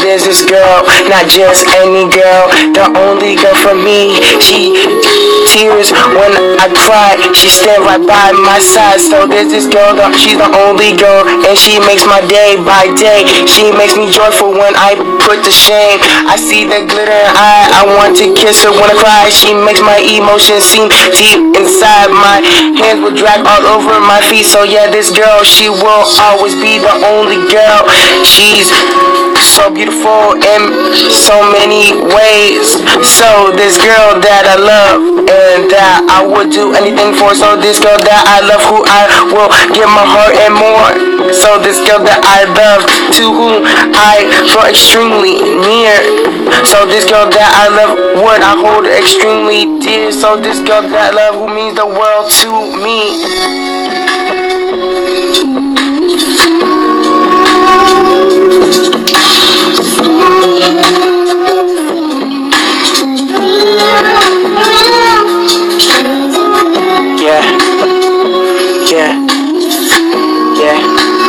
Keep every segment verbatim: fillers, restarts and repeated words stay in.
there's this girl, not just any girl, the only girl for me. She tears when I cry, she stand right by my side. So there's this girl, she's the only girl, and she makes my day by day. She makes me joyful when I put to shame. I see the glitter in her eye, I want to kiss her when I cry. She makes my emotions seem deep inside. My hands will drag all over my feet. So yeah, this girl, she will always be the only girl. She's so beautiful in so many ways. So this girl that I love and that I would do anything for. So this girl that I love, who I will give my heart and more. So this girl that I love, to whom I draw extremely near. So this girl that I love, would I hold her extremely dear. So this girl that I love, who means the world to me. Yeah, yeah, yeah.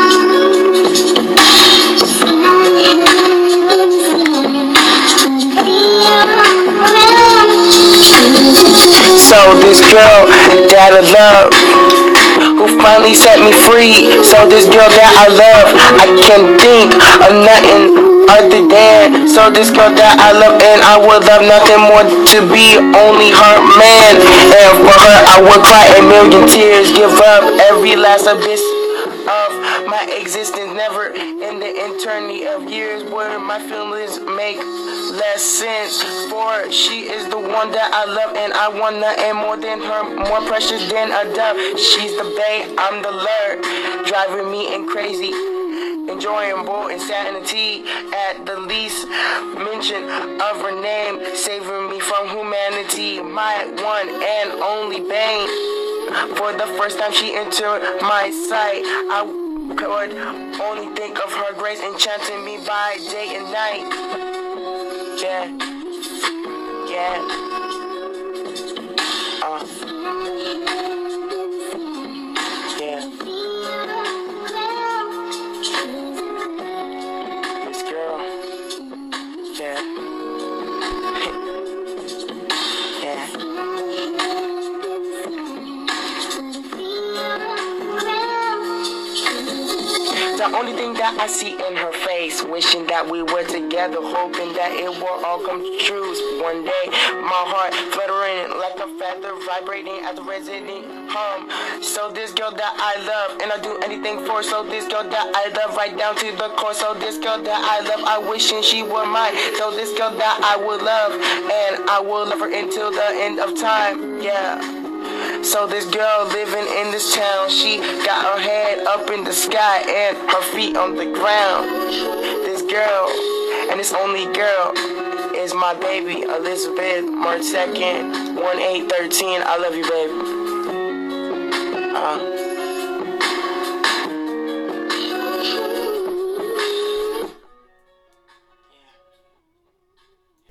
So this girl that I love, who finally set me free. So this girl that I love, I can't think of nothing other than. So this girl that I love, and I would love nothing more to be only her man. And for her I would cry a million tears, give up every last abyss of my existence. Never in the eternity of years where my feelings make less sense. For she is the one that I love, and I want nothing more than her, more precious than a dove. She's the bae, I'm the lure, driving me in crazy, enjoyable insanity at the least mention of her name, saving me from humanity. My one and only bane. For the first time she entered my sight, I could only think of her grace, enchanting me by day and night. Yeah, yeah. Uh. Yeah. This girl. Yeah. Yeah. The only thing that I see in her face, wishing that we were together, hoping that it will all come true one day. My heart fluttering like a feather, vibrating at the resident hum. So this girl that I love, and I do anything for. So this girl that I love, right down to the core. So this girl that I love, I wishing she were mine. So this girl that I would love, and I will love her until the end of time. Yeah. So this girl living in this town, she got her head up in the sky and her feet on the ground. This girl, and this only girl, is my baby, Elizabeth March second, one eight thirteen. I love you, baby. Uh.